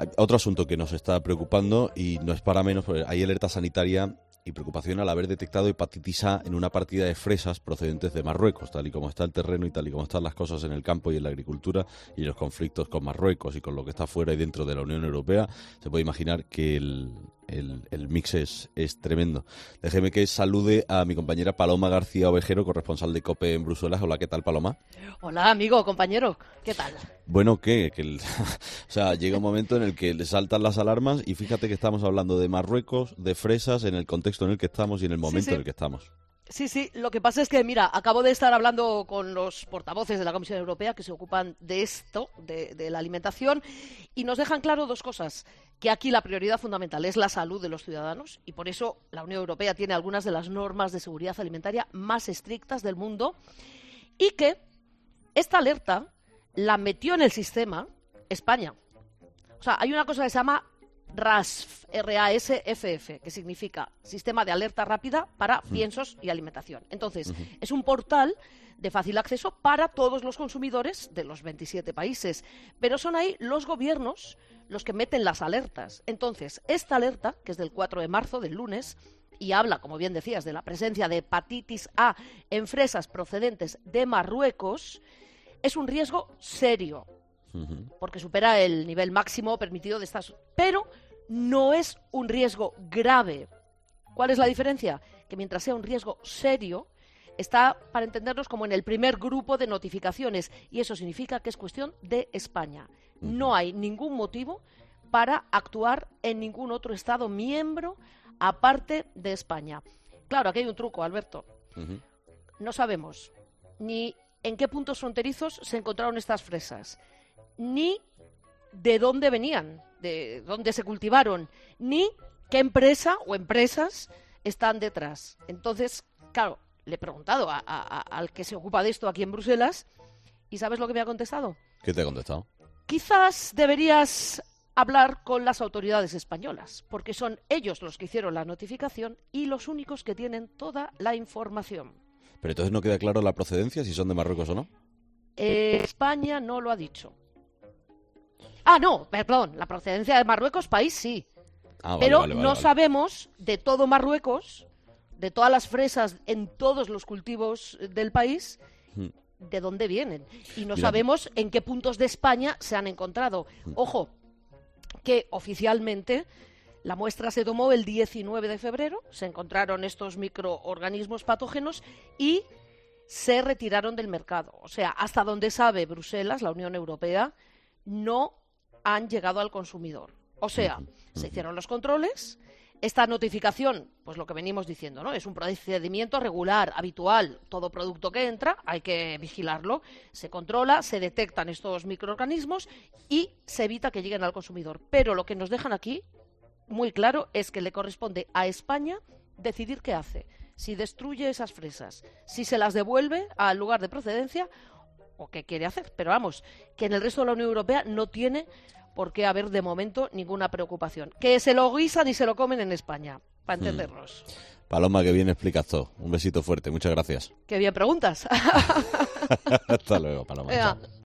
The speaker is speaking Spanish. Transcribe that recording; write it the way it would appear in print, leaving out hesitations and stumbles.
Otro asunto que nos está preocupando y no es para menos, porque hay alerta sanitaria y preocupación al haber detectado hepatitis A en una partida de fresas procedentes de Marruecos, tal y como está el terreno y tal y como están las cosas en el campo y en la agricultura y los conflictos con Marruecos y con lo que está fuera y dentro de la Unión Europea. Se puede imaginar que el mix es tremendo. Déjeme que salude a mi compañera Paloma García Ovejero, corresponsal de COPE en Bruselas. Hola, ¿qué tal, Paloma? Hola, amigo, compañero, ¿qué tal? Bueno, o sea, llega un momento en el que le saltan las alarmas y fíjate que estamos hablando de Marruecos, de fresas, en el contexto en el que estamos y en el momento en el que estamos. Sí, lo que pasa es que, mira, acabo de estar hablando con los portavoces de la Comisión Europea que se ocupan de esto, de la alimentación, y nos dejan claro dos cosas, que aquí la prioridad fundamental es la salud de los ciudadanos, y por eso la Unión Europea tiene algunas de las normas de seguridad alimentaria más estrictas del mundo, y que esta alerta la metió en el sistema España. O sea, hay una cosa que se llama RASFF, R-A-S-F-F, que significa Sistema de Alerta Rápida para Piensos y Alimentación. Entonces, es un portal de fácil acceso para todos los consumidores de los 27 países, pero son ahí los gobiernos los que meten las alertas. Entonces, esta alerta, que es del 4 de marzo, del lunes, y habla, como bien decías, de la presencia de hepatitis A en fresas procedentes de Marruecos, es un riesgo serio, porque supera el nivel máximo permitido de estas, pero no es un riesgo grave. ¿Cuál es la diferencia? Que mientras sea un riesgo serio, está, para entendernos, como en el primer grupo de notificaciones, y eso significa que es cuestión de España. No hay ningún motivo para actuar en ningún otro Estado miembro aparte de España. Claro, aquí hay un truco, Alberto. No sabemos ni en qué puntos fronterizos se encontraron estas fresas, ni de dónde venían, de dónde se cultivaron, ni qué empresa o empresas están detrás. Entonces, claro, le he preguntado al que se ocupa de esto aquí en Bruselas, ¿y sabes lo que me ha contestado? ¿Qué te ha contestado? Quizás deberías hablar con las autoridades españolas, porque son ellos los que hicieron la notificación y los únicos que tienen toda la información. Pero entonces no queda claro la procedencia, si son de Marruecos o no. España no lo ha dicho. Ah, no, perdón, la procedencia de Marruecos, país sí. Pero no sabemos de todo Marruecos, de todas las fresas en todos los cultivos del país, de dónde vienen. Y no sabemos en qué puntos de España se han encontrado. Ojo, que oficialmente la muestra se tomó el 19 de febrero, se encontraron estos microorganismos patógenos y se retiraron del mercado. O sea, hasta donde sabe Bruselas, la Unión Europea, no han llegado al consumidor. O sea, se hicieron los controles. Esta notificación, pues lo que venimos diciendo, ¿no? Es un procedimiento regular, habitual. Todo producto que entra hay que vigilarlo. Se controla, se detectan estos microorganismos y se evita que lleguen al consumidor. Pero lo que nos dejan aquí, muy claro, es que le corresponde a España decidir qué hace. Si destruye esas fresas, si se las devuelve al lugar de procedencia o qué quiere hacer. Pero vamos, que en el resto de la Unión Europea no tiene por qué haber de momento ninguna preocupación. Que se lo guisan y se lo comen en España, para entendernos. Paloma, que bien explicas todo. Un besito fuerte, muchas gracias. Qué bien preguntas. Hasta luego, Paloma.